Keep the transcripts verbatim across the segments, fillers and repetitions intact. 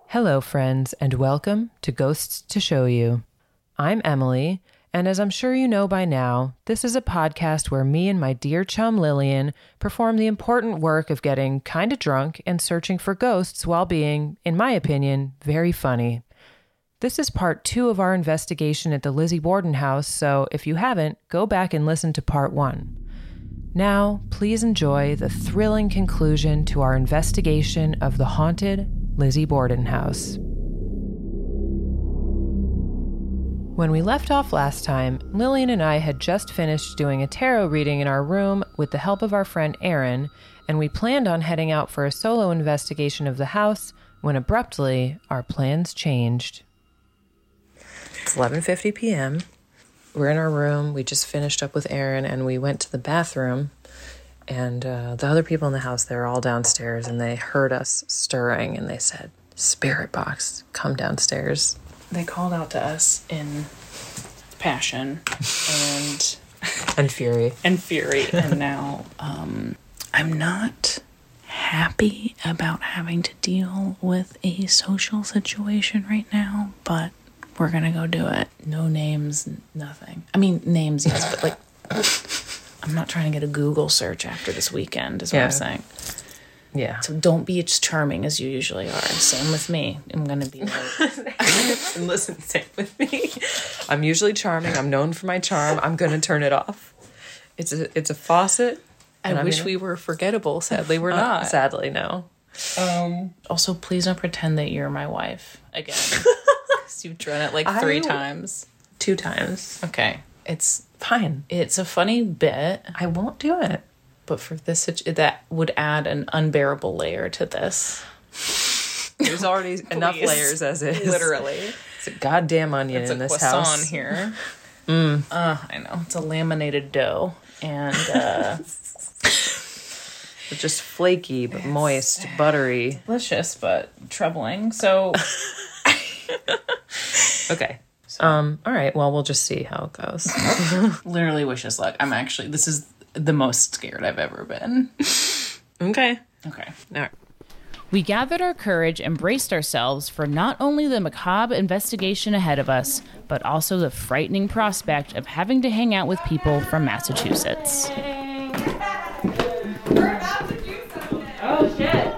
Hello, friends, and welcome to Ghosts to Show You. I'm Emily, and as I'm sure you know by now, this is a podcast where me and my dear chum Lillian perform the important work of getting kinda drunk and searching for ghosts while being, in my opinion, very funny. This is part two of our investigation at the Lizzie Borden house, so if you haven't, go back and listen to part one. Now, please enjoy the thrilling conclusion to our investigation of the haunted Lizzie Borden house. When we left off last time, Lillian and I had just finished doing a tarot reading in our room with the help of our friend Erin, and we planned on heading out for a solo investigation of the house when abruptly our plans changed. It's eleven fifty p.m. We're in our room. We just finished up with Erin, and we went to the bathroom. And uh, the other people in the house, they were all downstairs, and they heard us stirring, and they said, "Spirit box, come downstairs." They called out to us in passion and... and fury. And fury. And now um, I'm not happy about having to deal with a social situation right now, but we're going to go do it. No names, nothing. I mean, names, yes, but like... I'm not trying to get a Google search after this weekend, is what yeah. I'm saying. Yeah. So don't be as charming as you usually are. Same with me. I'm going to be like... And listen, same with me. I'm usually charming. I'm known for my charm. I'm going to turn it off. It's a it's a faucet. I wish gonna... we were forgettable. Sadly, we're uh, not. Sadly, no. Um. Also, please don't pretend that you're my wife again. Because you've done it like three I... times. Two times. Okay. It's... Fine. It's a funny bit. I won't do it. But for this, that would add an unbearable layer to this. There's already enough layers as is. Literally. It's a goddamn onion it's in this house. It's a croissant here. Mm. Uh, I know. It's a laminated dough. And, uh... just flaky, but moist, buttery. Delicious, but troubling. So... Okay. Um, all right, well, we'll just see how it goes. Literally wish us luck. I'm actually, this is the most scared I've ever been. Okay. Okay. All right. We gathered our courage and braced ourselves for not only the macabre investigation ahead of us, but also the frightening prospect of having to hang out with people from Massachusetts. Oh, shit.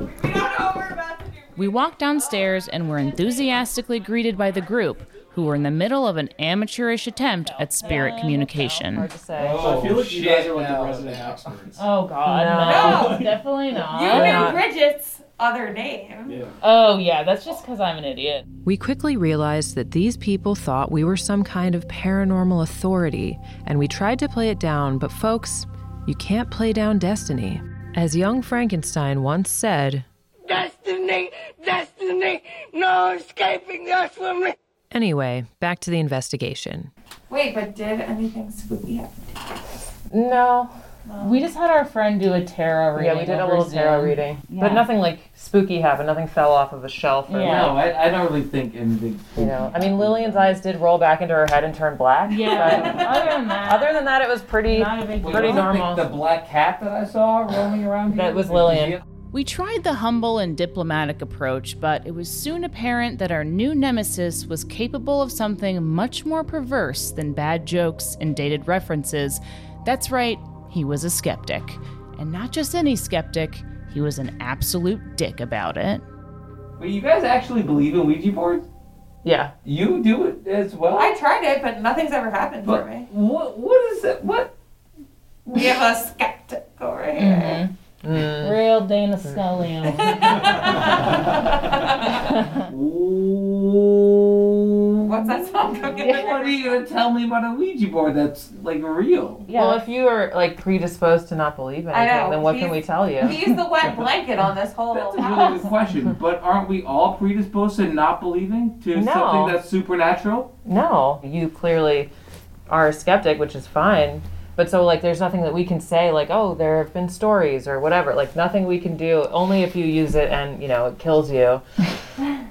We walked downstairs and were enthusiastically greeted by the group, who were in the middle of an amateurish attempt at spirit communication. Hard to say. Oh, I feel like you guys are like the resident experts. Oh, God, no. no. Definitely not. You knew Bridget's other name. Yeah. Oh, yeah, that's just because I'm an idiot. We quickly realized that these people thought we were some kind of paranormal authority, and we tried to play it down, but folks, you can't play down destiny. As young Frankenstein once said, "Destiny, destiny, no escaping us from me." Anyway, back to the investigation. Wait, but did anything spooky happen to you? No. We just had our friend do a tarot reading. Yeah, we did a little tarot Zoom. reading. Yeah. But nothing like spooky happened. Nothing fell off of a shelf. Or Yeah. No, I, I don't really think anything. You know, I mean, Lillian's eyes did roll back into her head and turn black. Yeah. But Other than that, other than that, it was pretty, not a big deal. pretty I don't normal. think the black cat that I saw roaming around here. That was Lillian. We tried the humble and diplomatic approach, but it was soon apparent that our new nemesis was capable of something much more perverse than bad jokes and dated references. That's right, he was a skeptic. And not just any skeptic, he was an absolute dick about it. Wait, you guys actually believe in Ouija boards? Yeah. You do it as well? I tried it, but nothing's ever happened but for me. What? What is it? What? We have a skeptic over here. Mm. Real Dana Scully. What's that song coming What are you gonna tell me about a Ouija board that's like real? Yeah. Well, if you are like predisposed to not believe anything, I know. then what He's- can we tell you? He's the wet blanket on this whole That's a really house. good question. But aren't we all predisposed to not believing to No. something that's supernatural? No, you clearly are a skeptic, which is fine. But so, like, there's nothing that we can say, like, oh, there have been stories or whatever. Like, nothing we can do, only if you use it and, you know, it kills you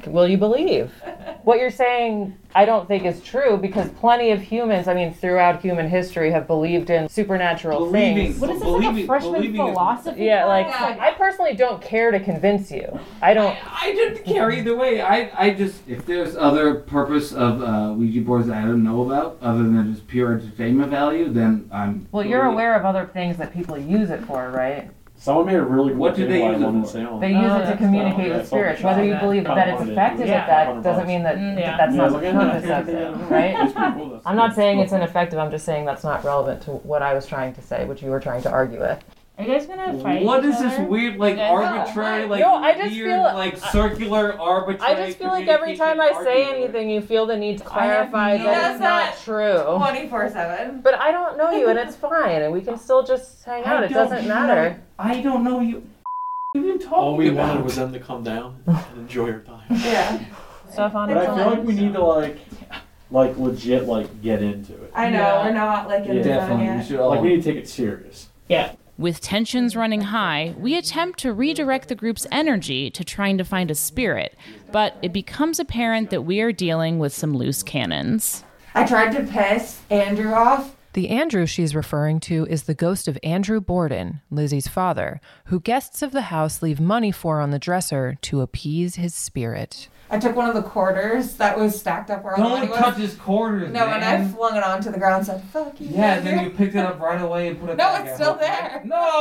will you believe? What you're saying, I don't think is true because plenty of humans, I mean, throughout human history, have believed in supernatural Believing. things. What is this, Believing- like a freshman believing is- philosophy? Yeah, like, Yeah. I personally don't care to convince you. I don't. I didn't care either way. I, I just, if there's other purpose of uh, Ouija boards that I don't know about, other than just pure entertainment value, then I'm. Well, you're totally- aware of other things that people use it for, right? Someone made a really cool What do they table I use it wanted for? to say on. They use Oh, it to that's communicate cool. with Yeah, spirits. Photoshop Whether you that. believe that it's Kinda effective wanted at it. that Yeah. doesn't mean that, Mm, yeah. that that's Yeah, I not was the like, yeah, purpose yeah, of it, yeah. right? It's pretty cool. That's I'm not cool. saying it's ineffective. I'm just saying that's not relevant to what I was trying to say, which you were trying to argue with. Are you guys gonna fight What each is this other? weird, like, Yeah. arbitrary, like, No, I just weird, feel- like, circular, arbitrary I just feel like every time I say communication anything, you feel the need to I have clarify no- that Does it's not that true. twenty-four seven. But I don't know you, and it's fine, and we can still just hang I out. It don't doesn't know- matter. I don't know you. What are you talking All we about? wanted was them to come down and enjoy our time. Yeah. Stuff on But its I feel like own. we need to like, like legit like get into it. I know, Yeah. we're not like in Yeah, the zone Definitely, we yet. should all. Like we need to take it serious. Yeah. With tensions running high, we attempt to redirect the group's energy to trying to find a spirit, but it becomes apparent that we are dealing with some loose cannons. I tried to piss Andrew off. The Andrew she's referring to is the ghost of Andrew Borden, Lizzie's father, who guests of the house leave money for on the dresser to appease his spirit. I took one of the quarters that was stacked up where all the money Don't was. touch his quarters, No, man. and I flung it onto the ground and said, fuck you. Yeah, then Andrew." you picked it up right away and put it No, back. it's I still hope. there.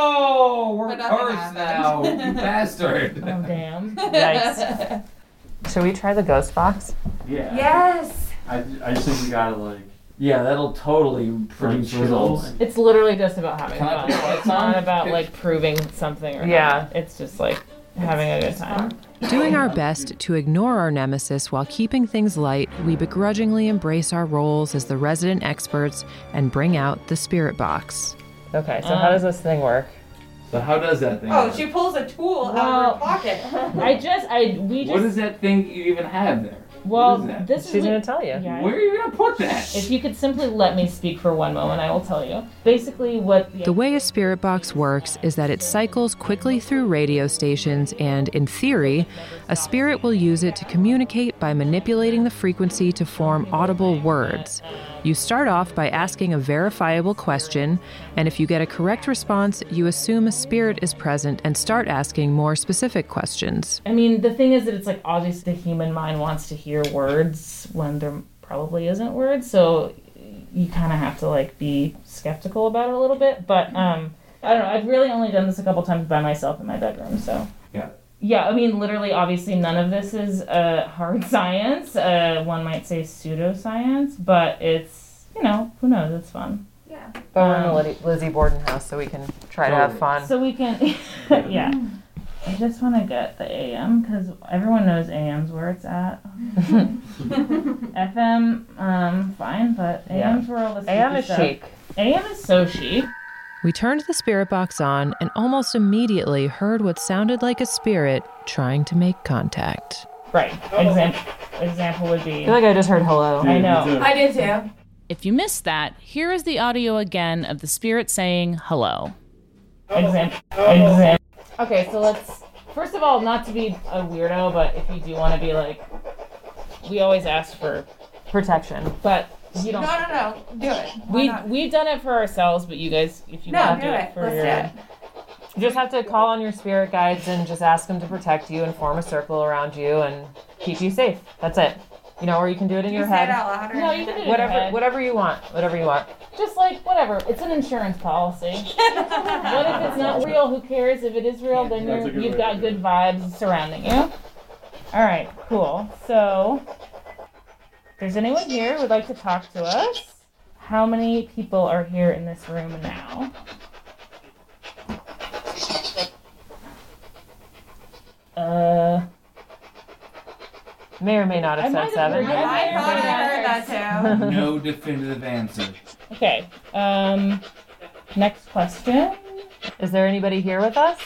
No, we're But nothing cursed now, happened. you bastard. Oh, damn. Yikes. Should we try the ghost box? Yeah. Yes. I, I just think we gotta like Yeah, that'll totally produce chill. results. It's literally just about having Can I fun. put the It's not on? about like proving something or Yeah. not. It's just like having a good time. Doing our best to ignore our nemesis while keeping things light, we begrudgingly embrace our roles as the resident experts and bring out the spirit box. Okay, so how does this thing work? So how does that thing Oh, work? she pulls a tool out Well- of her pocket. I just, I, we just, What is that thing you even have there? well, what is that? this She's is. gonna tell you. Yeah, Where are you gonna put that? If you could simply let me speak for one moment, I will tell you. Basically, what The way a spirit box works is that it cycles quickly through radio stations, and in theory, a spirit will use it to communicate by manipulating the frequency to form audible words. You start off by asking a verifiable question, and if you get a correct response, you assume a spirit is present and start asking more specific questions. I mean, the thing is that it's like obviously the human mind wants to hear words when there probably isn't words, so you kind of have to like be skeptical about it a little bit. But um, I don't know. I've really only done this a couple times by myself in my bedroom, so. Yeah. Yeah, I mean, literally, obviously, none of this is uh, hard science. Uh, one might say pseudoscience, but it's, you know, who knows? It's fun. Yeah. But we're in the Liz- Lizzie Borden house, so we can try to have fun. So we can, yeah. I just want to get the A M because everyone knows A M's where it's at. F M, um, fine, but A M's where all the A M is stuff. chic. A M is so chic. We turned the spirit box on and almost immediately heard what sounded like a spirit trying to make contact. Right. Example, example would be. I feel like I just heard hello. I know. I did too. If you missed that, here is the audio again of the spirit saying hello. Example. Example. Okay, so let's. First of all, not to be a weirdo, but if you do want to be like, we always ask for Protection. but you don't. No, no, no. Do it. Why We not? we've done it for ourselves, but you guys, if you No, want do to do it. it for Let's your, do it. You just have to call on your spirit guides and just ask them to protect you and form a circle around you and keep you safe. That's it. You know, or you can do it in You your say it head. out loud. or No, in you your can do head? it. Whatever, head. whatever you want. Whatever you want. just like whatever. It's an insurance policy. What if it's not real? Who cares? If it is real, then That's a you're, good you've way got to do good vibes surrounding you. All right, cool. So, if there's anyone here who would like to talk to us, how many people are here in this room now? Uh, May or may not have I said might have seven. heard- I thought I heard that too. No definitive answer. okay. Um, next question. Is there anybody here with us?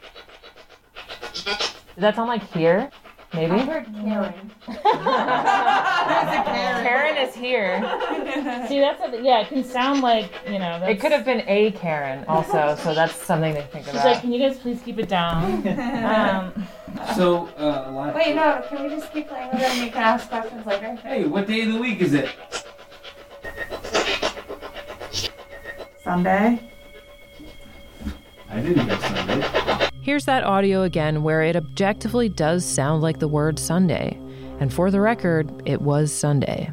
Does that sound like here? Maybe? I heard Karen. Karen is here. See, that's a, yeah. It can sound like you know. That's, It could have been a Karen also, so that's something to think She's like, about. can you guys please keep it down? um, So, uh, a lot. Wait, no, can we just keep playing with it and you can ask questions later? Hey, what day of the week is it? Sunday. I didn't get Sunday. Here's that audio again where it objectively does sound like the word Sunday. And for the record, it was Sunday.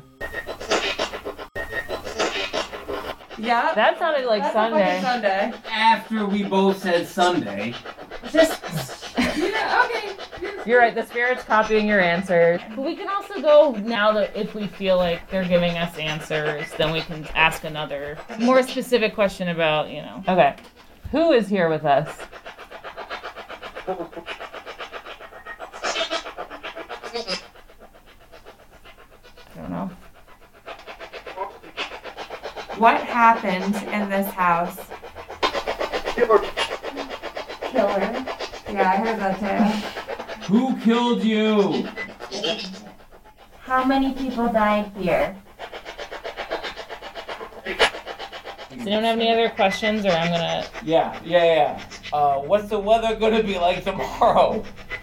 Yeah. That sounded like That's Sunday. a fucking Sunday. After we both said Sunday. Just. Yeah, okay. You're right, the spirit's copying your answer. But we can also go now that if we feel like they're giving us answers, then we can ask another more specific question about, you know. Okay. Who is here with us? I don't know. What happened in this house? Killer. Yeah, I heard that too. Who killed you? How many people died here? Does anyone have any other questions, or I'm gonna... Yeah, yeah, yeah. Uh, what's the weather gonna be like tomorrow?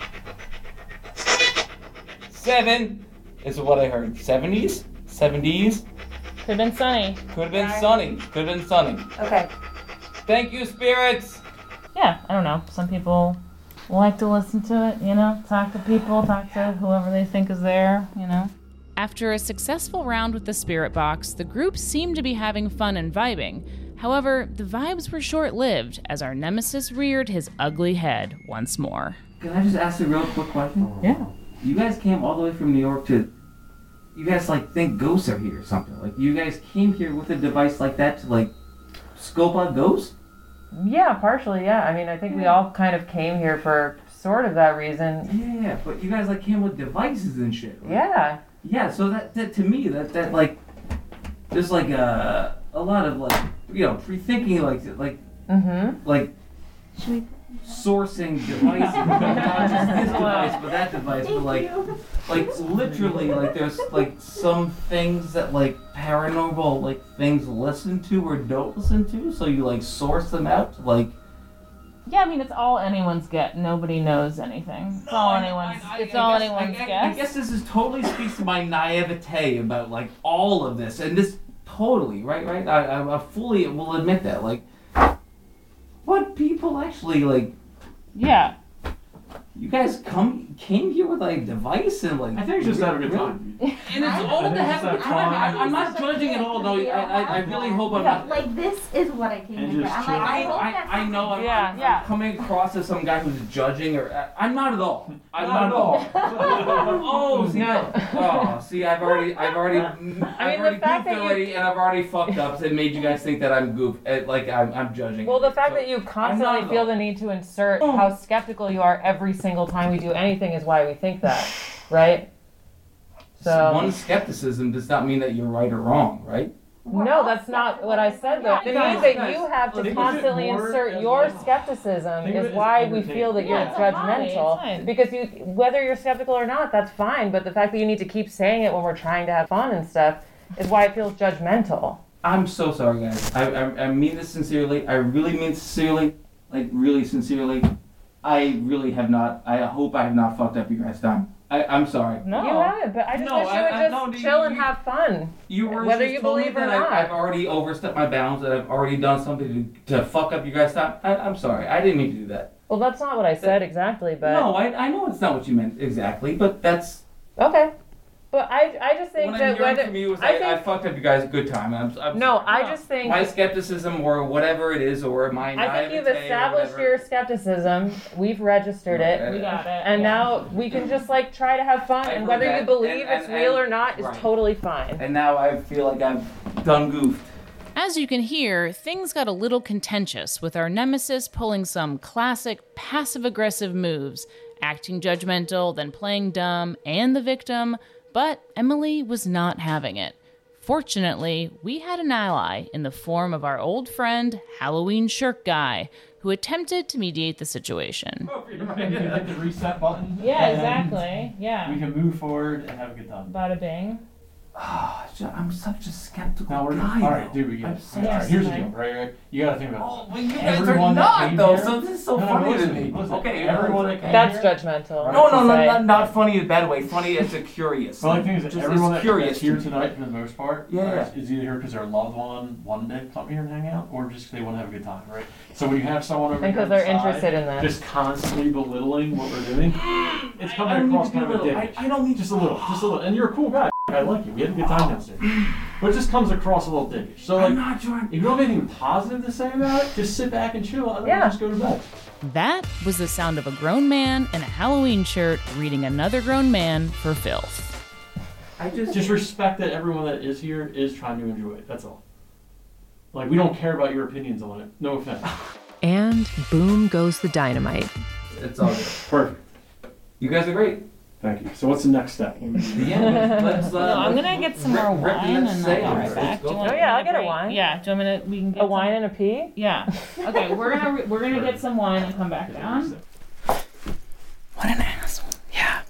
Seven is what I heard. Seventies? Seventies? Could have been sunny. Could have been sunny. Could have been sunny. Okay. Thank you, spirits. Yeah, I don't know. Some people like to listen to it, you know, talk to people, talk to whoever they think is there, you know. After a successful round with the spirit box, the group seemed to be having fun and vibing. However, the vibes were short-lived as our nemesis reared his ugly head once more. Can I just ask a real quick question? Yeah. You guys came all the way from New York to... You guys, like, think ghosts are here or something. Like, you guys came here with a device like that to, like, scope out ghosts? Yeah, partially, yeah. I mean, I think we all kind of came here for sort of that reason. Yeah, yeah, but you guys, like, came with devices and shit. Right? Yeah. Yeah, so that, that to me, that, that like, there's, like, a, a lot of, like, you know, pre-thinking, like, like, Mm-hmm. like, sourcing devices. Not just this device, but that device, but, like, like, literally, like, there's, like, some things that, like, paranormal, like, things listen to or don't listen to, so you, like, source them out to, like... Yeah, I mean, it's all anyone's guess. Nobody knows anything. It's all anyone's, I- I- it's I all guess- anyone's I, I, guess. I guess this is totally speaks to my naivete about, like, all of this, and this, totally, right, right? I, I, I fully will admit that, like, what people actually, like... Yeah. You guys come came here with like a device and like. I think it's just having a good time. And it's all to have a good time. I, I'm not judging at all. No, I, I, I really hope I'm not. Like, this is what I came And in for. just I'm chill. like, I I, hope I, that's I know I'm, Yeah, I'm, yeah. I'm coming across as some guy who's judging or uh, I'm not at all. I'm not, at all. oh, see, No. oh, see, I've already, I've already, I've mean, the already fact goofed that you- already, and I've already fucked up and made you guys think that I'm goof, uh, like I'm, I'm judging. Well, the fact So, that you constantly at feel all. the need to insert how skeptical you are every single time we do anything is why we think that, right? So one skepticism does not mean that you're right or wrong, right? no, that's not what I said though. It Guys, means that guys, you have to think of it constantly more insert as your like- skepticism think of it is as why we entertainment. feel that you're Yeah, it's a hobby, it's judgmental. fine. Because you, whether you're skeptical or not, that's fine. But the fact that you need to keep saying it when we're trying to have fun and stuff is why it feels judgmental. I'm so sorry, guys. I, I, I mean this sincerely. I really mean sincerely. Like, really sincerely. I really have not. I hope I have not fucked up you guys' time. I, I'm sorry. No. You haven't, but I just No, wish you I- would I- just no, you- chill and you- have fun. You were Whether just you told me believe or that not. I, I've already overstepped my bounds, that I've already done something to, to fuck up you guys' time. I, I'm sorry. I didn't mean to do that. Well, that's not what I said exactly, but No, I, I know it's not what you meant exactly, but that's... okay. But I, I just think What that I'm hearing whether from you is I I, think I fucked up you guys a good time. I'm, I'm no, sorry. I just think My skepticism or whatever it is, or my I think you've naivete or established whatever. your skepticism. We've registered it. We got it. And yeah. now we can just like try to have fun, I've and heard whether you that, believe and- it's and- real and- or not is right. totally fine. And now I feel like I've done goofed. As you can hear, things got a little contentious with our nemesis pulling some classic passive-aggressive moves, acting judgmental, then playing dumb, and the victim, but Emily was not having it. Fortunately, we had an ally in the form of our old friend, Halloween Shirk Guy, who attempted to mediate the situation. You hit the reset button. Yeah, and exactly. Yeah. We can move forward and have a good time. Bada bing. Oh, I'm such a skeptical Now we're guy. all right, dude. We get I'm it. so All right, here's the deal, right? Right. You gotta think about Oh, it. but you guys Everyone are that not came though. here- So this is so No, no, funny listen, to me. listen. Okay, Everyone that came That's here. judgmental. No, no, no, Say. not, not funny in a bad way. Funny as a curious. The only thing is that Just everyone as that, curious that's here to me. tonight, for the most part, Yeah, right, yeah. is either here because their loved one wanted to come here and hang out, or just they want to have a good time, right? So when you have someone over And here because they're on the side interested in that. just constantly belittling what we're doing, it's I coming don't need across to be kind of a little. dick. I, I don't need Just a little, just a little. And you're a cool guy. I like you. We had a good time downstairs. But it just comes across a little dickish. So I'm like, not trying. if you don't have anything positive to say about it, just sit back and chill and then Yeah. just go to bed. That was the sound of a grown man in a Halloween shirt reading another grown man for filth. I just. Just respect that everyone that is here is trying to enjoy it. That's all. Like, we don't care about your opinions on it. No offense. And boom goes the dynamite. It's all good. Perfect. You guys are great. Thank you. So what's the next step? Yeah, let's, uh, No, I'm let's gonna get some rip- more rip wine and and say I'll be it. right back. Do you Let's want go. Oh, yeah, me I'll to get a bring- wine. Yeah, do you want me to? We can get A wine some- and a pea? Yeah. Okay, we're gonna we're gonna get some wine and come back down. What an asshole. Yeah.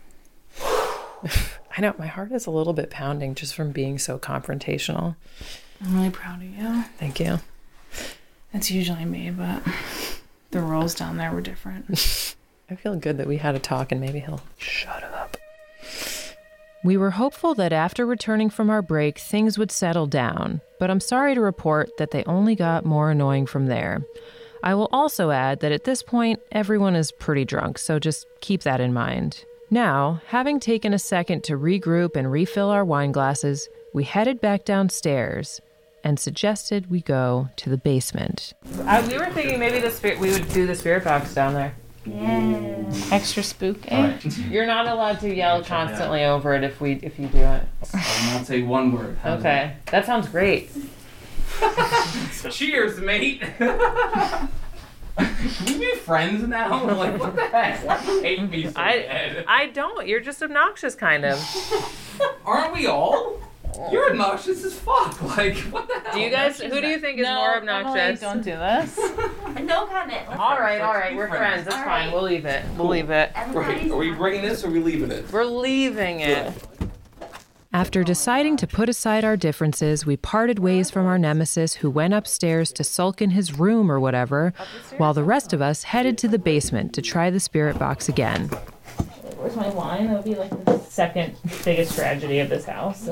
I know, my heart is a little bit pounding just from being so confrontational. I'm really proud of you. Thank you. It's usually me, but the roles down there were different. I feel good that we had a talk and maybe he'll shut up. We were hopeful that after returning from our break, things would settle down, but I'm sorry to report that they only got more annoying from there. I will also add that at this point, everyone is pretty drunk, so just keep that in mind. Now, having taken a second to regroup and refill our wine glasses, we headed back downstairs and suggested we go to the basement. I, we were thinking maybe the spirit, we would do the spirit box down there. Yeah. Extra spooky. You're not allowed to yell constantly over it if we if you do it. I'll not say one word. How's Okay, that sounds great. that? Cheers, mate. Can we be friends now? Like, what the heck? Why do you hate me so I bad? I don't. You're just obnoxious, kind of. Aren't we all? You're obnoxious as fuck. Like, what the hell? Do you guys? Who do you think is No, more Emily, obnoxious? don't do this. No comment. Let's All right, Let's all right. be We're friends. friends. That's All fine. right. We'll leave it. We'll leave it. Right. Are we bringing this or are we leaving it? We're leaving it. After deciding to put aside our differences, we parted ways from our nemesis who went upstairs to sulk in his room or whatever, while the rest of us headed to the basement to try the spirit box again. Where's my wine? That would be like the second biggest tragedy of this house.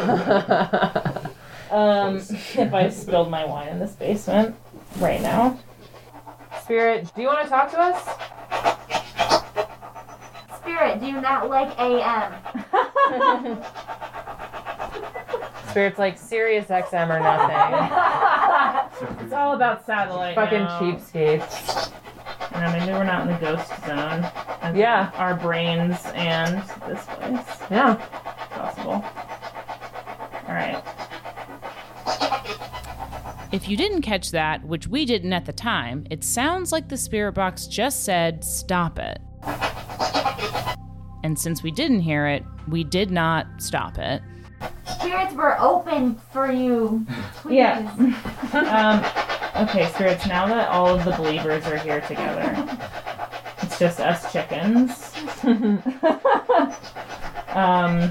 um, if I spilled my wine in this basement right now. Spirit, do you want to talk to us? Spirit, do you not like A M? Spirit's like Sirius X M or nothing. It's all about satellite Fucking now. cheapskates. And I mean, we're not in the ghost zone. As Yeah. Our brains and this place. Yeah. Possible. Alright. If you didn't catch that, which we didn't at the time, it sounds like the spirit box just said, "Stop it." And since we didn't hear it, we did not stop it. Spirits were open for you. Please. Yeah. um, okay, spirits, now that all of the believers are here together, it's just us chickens. um,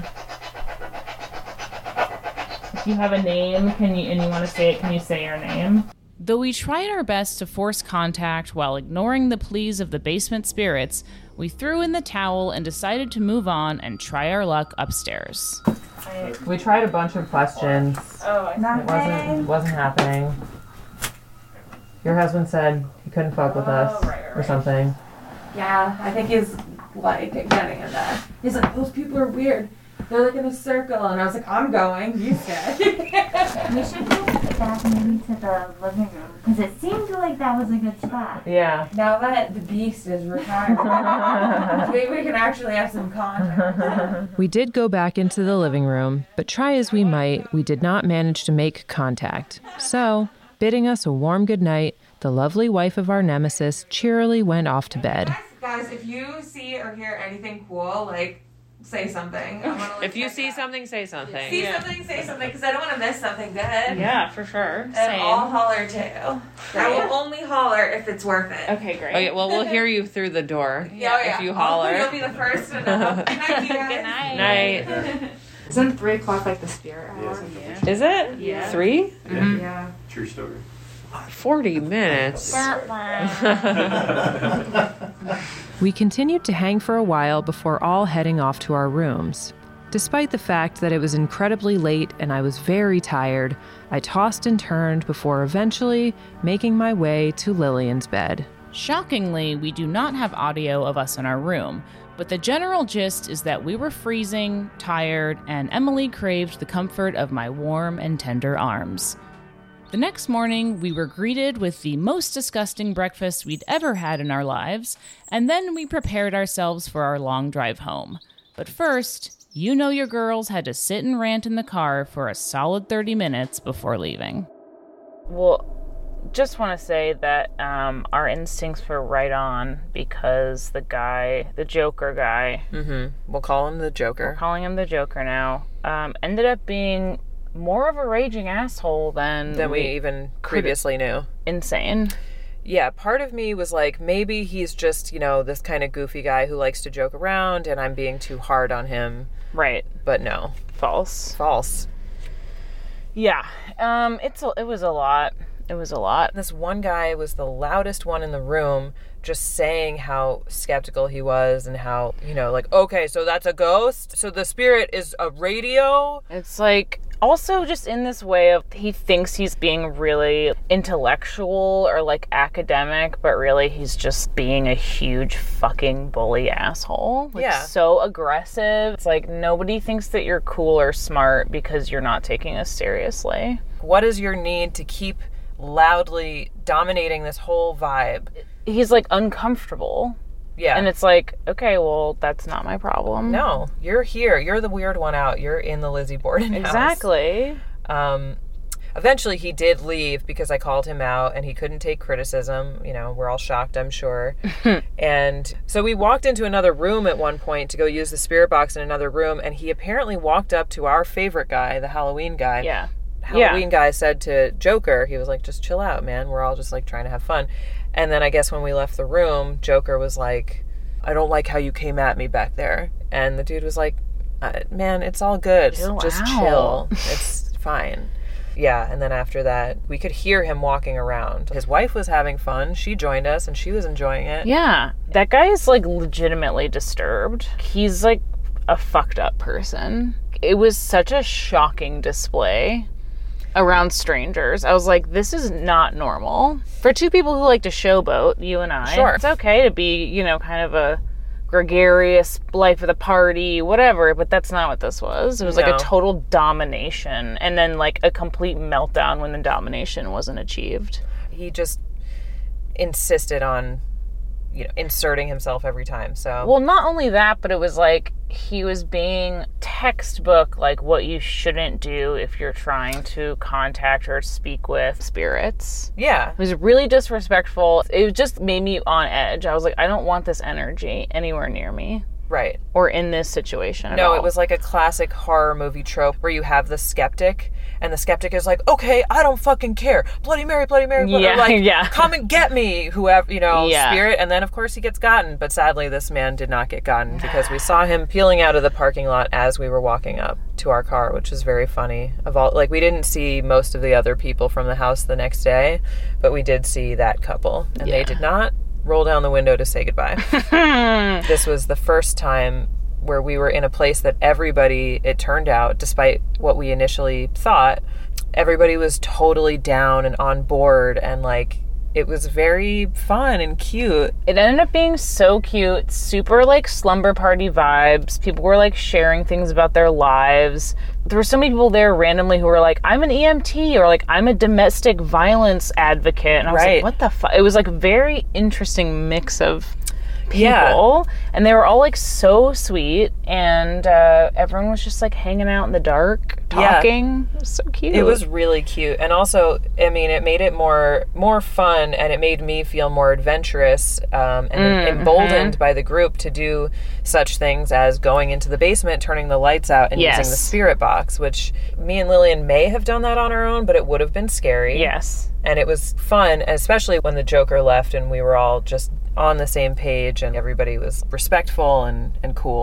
if you have a name, can you and you want to say it, can you say your name? Though we tried our best to force contact while ignoring the pleas of the basement spirits, we threw in the towel and decided to move on and try our luck upstairs. We tried a bunch of questions. Oh, I It wasn't it wasn't happening. Your husband said he couldn't fuck with us Oh, right, right, or right. something. Yeah, I think he's like getting in that. He's like, those people are weird. They're like in a circle, and I was like, I'm going. You stay. We should go back maybe to the living room because it seemed like that was a good spot. Yeah. Now that the beast is retired, maybe we can actually have some contact. We did go back into the living room, but try as we might, we did not manage to make contact. So, bidding us a warm goodnight, the lovely wife of our nemesis cheerily went off to bed. Guys, if you see or hear anything cool, like, say something. I wanna, like, If you check see it out. something, say something. See something, say something, because I don't want to miss something good. Yeah, for sure. And Same. I'll holler too. I will only holler if it's worth it. Okay, great. Okay, well, we'll hear you through the door Yeah, oh, yeah. if you I'll- holler. You'll be the first to know. Good night, you guys. Good night. Night. Isn't three o'clock like the spirit hour? Yeah. Is it? Yeah. Three? Mm-hmm. Yeah. True story. forty minutes. We continued to hang for a while before all heading off to our rooms. Despite the fact that it was incredibly late and I was very tired, I tossed and turned before eventually making my way to Lillian's bed. Shockingly, we do not have audio of us in our room, but the general gist is that we were freezing, tired, and Emily craved the comfort of my warm and tender arms. The next morning, we were greeted with the most disgusting breakfast we'd ever had in our lives, and then we prepared ourselves for our long drive home. But first, you know your girls had to sit and rant in the car for a solid thirty minutes before leaving. Well, just want to say that um, our instincts were right on because the guy, the Joker guy, Mm-hmm. We'll call him the Joker. we're calling him the Joker now, um, ended up being more of a raging asshole than, Than we even previously knew. Insane. Yeah, part of me was like, maybe he's just, you know, this kind of goofy guy who likes to joke around and I'm being too hard on him. Right. But no. False. False. Yeah. Um, it's a, it was a lot. It was a lot. This one guy was the loudest one in the room, just saying how skeptical he was and how, you know, like, okay, so that's a ghost? So the spirit is a radio? It's like, also just in this way of, he thinks he's being really intellectual or like academic, but really he's just being a huge fucking bully asshole. Like, Yeah. so aggressive. It's like, nobody thinks that you're cool or smart because you're not taking us seriously. What is your need to keep loudly dominating this whole vibe? He's like uncomfortable. Yeah. And it's like, okay, well, that's not my problem. No, you're here. You're the weird one out. You're in the Lizzie Borden house. Exactly. Um, eventually he did leave because I called him out and he couldn't take criticism. You know, we're all shocked, I'm sure. And so we walked into another room at one point to go use the spirit box in another room, and he apparently walked up to our favorite guy, the Halloween guy. Yeah. Halloween yeah. guy said to Joker, he was like, just chill out, man. We're all just like trying to have fun. And then I guess when we left the room, Joker was like, I don't like how you came at me back there. And the dude was like, uh, man, it's all good. Chill just out. chill. It's fine. Yeah, and then after that, we could hear him walking around. His wife was having fun. She joined us, and she was enjoying it. Yeah. That guy is, like, legitimately disturbed. He's, like, a fucked up person. It was such a shocking display around strangers. I was like, this is not normal. For two people who like to showboat, you and I, Sure. it's okay to be, you know, kind of a gregarious life of the party, whatever, but that's not what this was. It was like No. a total domination, and then like a complete meltdown when the domination wasn't achieved. He just insisted on, you know, inserting himself every time. So Well, not only that, but it was like he was being textbook like what you shouldn't do if you're trying to contact or speak with spirits. yeah, It was really disrespectful. It just made me on edge. I was like, I don't want this energy anywhere near me right. or in this situation at No, all. it was like a classic horror movie trope where you have the skeptic, and the skeptic is like, okay, I don't fucking care. Bloody Mary, Bloody Mary, Bloody Yeah, like, yeah. come and get me, whoever, you know, Yeah. spirit. And then, of course, he gets gotten. But sadly, this man did not get gotten because we saw him peeling out of the parking lot as we were walking up to our car, which was very funny. Of all, like, we didn't see most of the other people from the house the next day, but we did see that couple, and Yeah. they did not roll down the window to say goodbye. This was the first time where we were in a place that everybody, it turned out, despite what we initially thought, everybody was totally down and on board, and like it was very fun and cute. It ended up being so cute, super like slumber party vibes. People were like sharing things about their lives. There were so many people there randomly who were like, I'm an E M T, or like, I'm a domestic violence advocate. And I was Right. like, what the fuck? It was like a very interesting mix of people. Yeah. And they were all like so sweet. And uh, everyone was just like hanging out in the dark, Yeah. talking. It was so cute. It was really cute, and also, I mean, it made it more more fun, and it made me feel more adventurous um, and Mm-hmm. emboldened by the group to do such things as going into the basement, turning the lights out, and Yes. using the spirit box. Which me and Lillian may have done that on our own, but it would have been scary. Yes. And it was fun, especially when the Joker left, and we were all just on the same page, and everybody was respectful and and cool.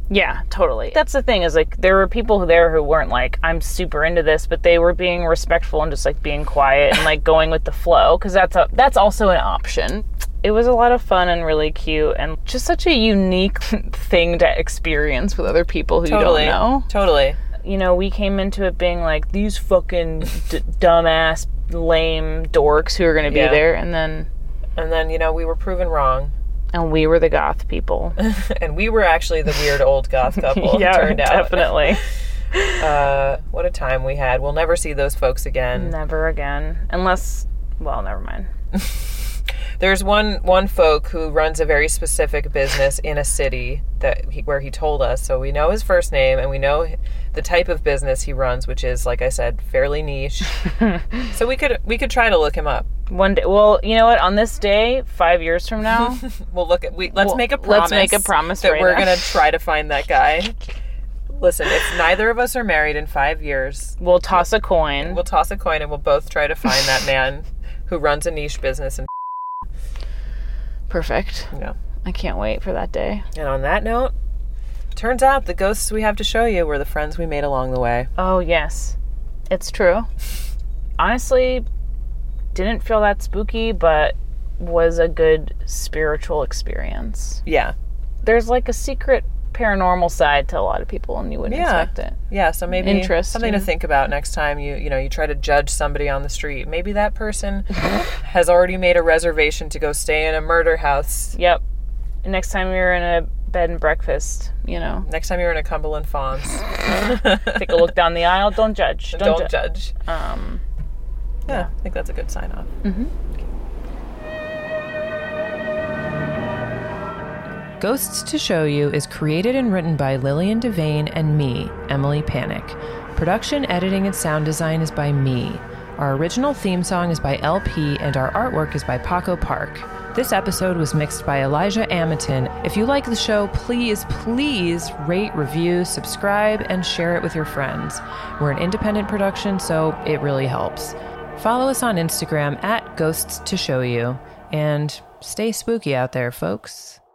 Yeah, totally. That's the thing is like there were people there who weren't like, I'm super into this, but they were being respectful and just like being quiet and like going with the flow because that's a that's also an option. It was a lot of fun and really cute and just such a unique thing to experience with other people who Totally. you don't know. Totally. You know, we came into it being like these fucking d- dumbass, lame dorks who are going to be Yeah. there, and then And then, you know, we were proven wrong. and we were the goth people. And we were actually the weird old goth couple, Yeah, it turned out. definitely. Uh, what a time we had. We'll never see those folks again. Never again, unless, well, never mind. There's one one folk who runs a very specific business in a city that he, where he told us. So we know his first name and we know the type of business he runs, which is, like I said, fairly niche. So we could we could try to look him up. One day, well, you know what? On this day, five years from now, We'll look at we. Let's Well, make a promise. let's make a promise that right we're now. gonna try to find that guy. Listen, if neither of us are married in five years, we'll toss a coin. we'll toss a coin and we'll both try to find that man who runs a niche business. And Perfect. yeah. I can't wait for that day. And on that note, turns out the ghosts we have to show you were the friends we made along the way. Oh, yes. It's true. Honestly, didn't feel that spooky, but was a good spiritual experience. Yeah. There's like a secret paranormal side to a lot of people, and you wouldn't Yeah. expect it. Yeah, so maybe Interesting. something to think about next time you you know you try to judge somebody on the street. Maybe that person has already made a reservation to go stay in a murder house. Yep. Next time you're in a bed and breakfast, you know, Next time you're in a Cumberland Farms, take a look down the aisle. Don't judge. don't, ju- judge. Um, Yeah, I think that's a good sign off. Ghosts to Show You is created and written by Lillian Devane and me, Emily Panic. Production, editing, and sound design is by me. Our original theme song is by L P, and our artwork is by Paco Park. This episode was mixed by Elijah Amaton. If you like the show, please, please rate, review, subscribe, and share it with your friends. We're an independent production, so it really helps. Follow us on Instagram at Ghosts to Show You, and stay spooky out there, folks.